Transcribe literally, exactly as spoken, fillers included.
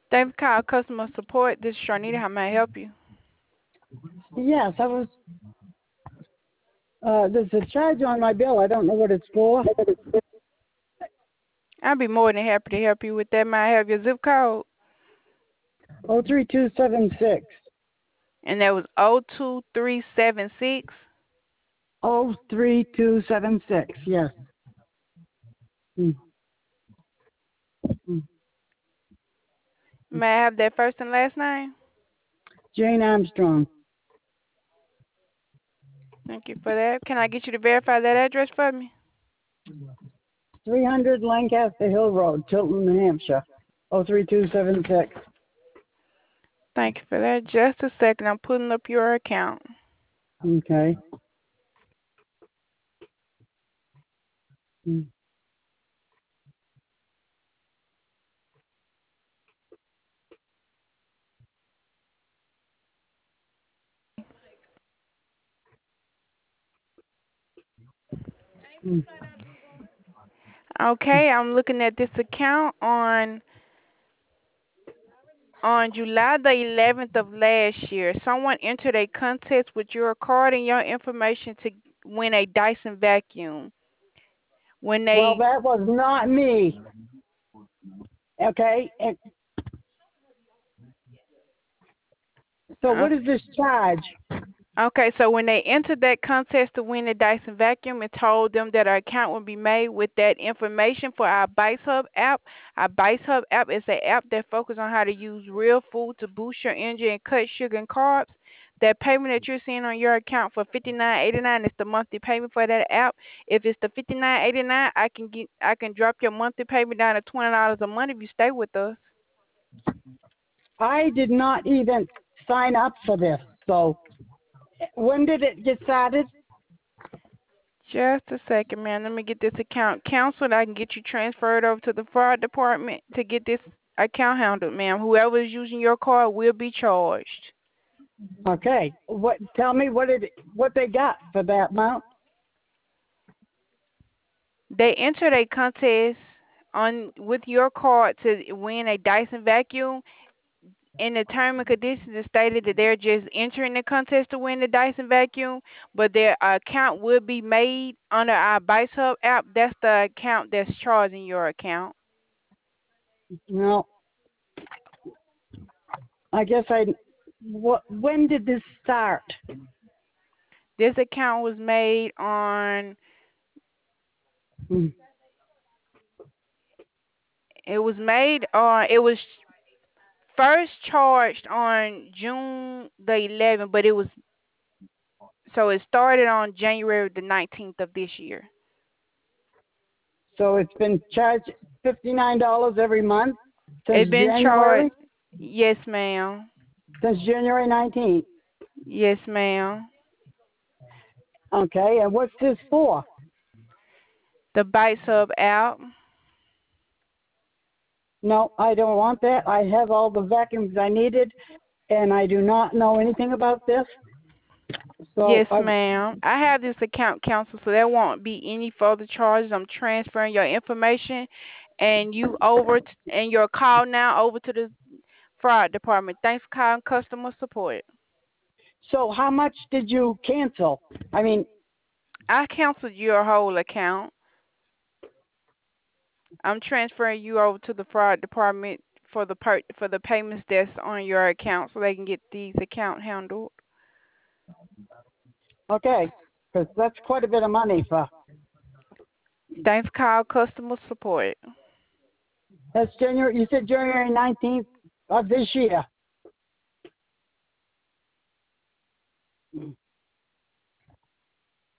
Thanks for calling customer support. This is Sharnita. How may I help you? Yes, I was. Uh, there's a charge on my bill. I don't know what it's for. I'll be more than happy to help you with that. May I have your zip code? Oh three two seven six. And that was O two three seven six. Oh three two seven six. Yes. Mm. Mm. May I have that first and last name? Jane Armstrong. Thank you for that. Can I get you to verify that address for me? three hundred Lancaster Hill Road, Tilton, New Hampshire. Oh three two seven six. Thank you for that. Just a second. I'm putting up your account. Okay. Mm. Mm. Okay, I'm looking at this account on on July the eleventh of last year. Someone entered a contest with your card and your information to win a Dyson vacuum. When Well, they that was not me. Okay. And so, uh, what is this charge? Okay, so when they entered that contest to win the Dyson vacuum, it told them that our account would be made with that information for our Bites Hub app. Our Bites Hub app is an app that focuses on how to use real food to boost your energy and cut sugar and carbs. That payment that you're seeing on your account for fifty nine eighty nine is the monthly payment for that app. If it's the fifty nine eighty nine, I can get I can drop your monthly payment down to twenty dollars a month if you stay with us. I did not even sign up for this. So, when did it get started? Just a second, man. Let me get this account canceled. I can get you transferred over to the fraud department to get this account handled, ma'am. Whoever is using your card will be charged. Okay. What? Tell me what it what they got for that amount. They entered a contest on with your card to win a Dyson vacuum. In the term and conditions, it stated that they're just entering the contest to win the Dyson vacuum, but their account will be made under our Bites Hub app. That's the account that's charging your account. No, I guess I. What? When did this start? This account was made on Hmm. it was made on it was first charged on June the eleventh, but it was so it started on January the nineteenth of this year. So it's been charged fifty nine dollars every month since It's been charged. January. Yes, ma'am. Since January nineteenth. Yes, ma'am. Okay. And what's this for? The Bites Hub app. No, I don't want that. I have all the vacuums I needed, and I do not know anything about this. So Yes, I, ma'am. I have this account counsel, so there won't be any further charges. I'm transferring your information and you over t- and your call now over to the fraud department. Thanks for calling customer support. so how much did you cancel? I mean, I canceled your whole account. I'm transferring you over to the fraud department for the per- for the payments that's on your account, so they can get these account handled. okay, because that's quite a bit of money for. Thanks for calling customer support. That's January. You said January nineteenth of this year.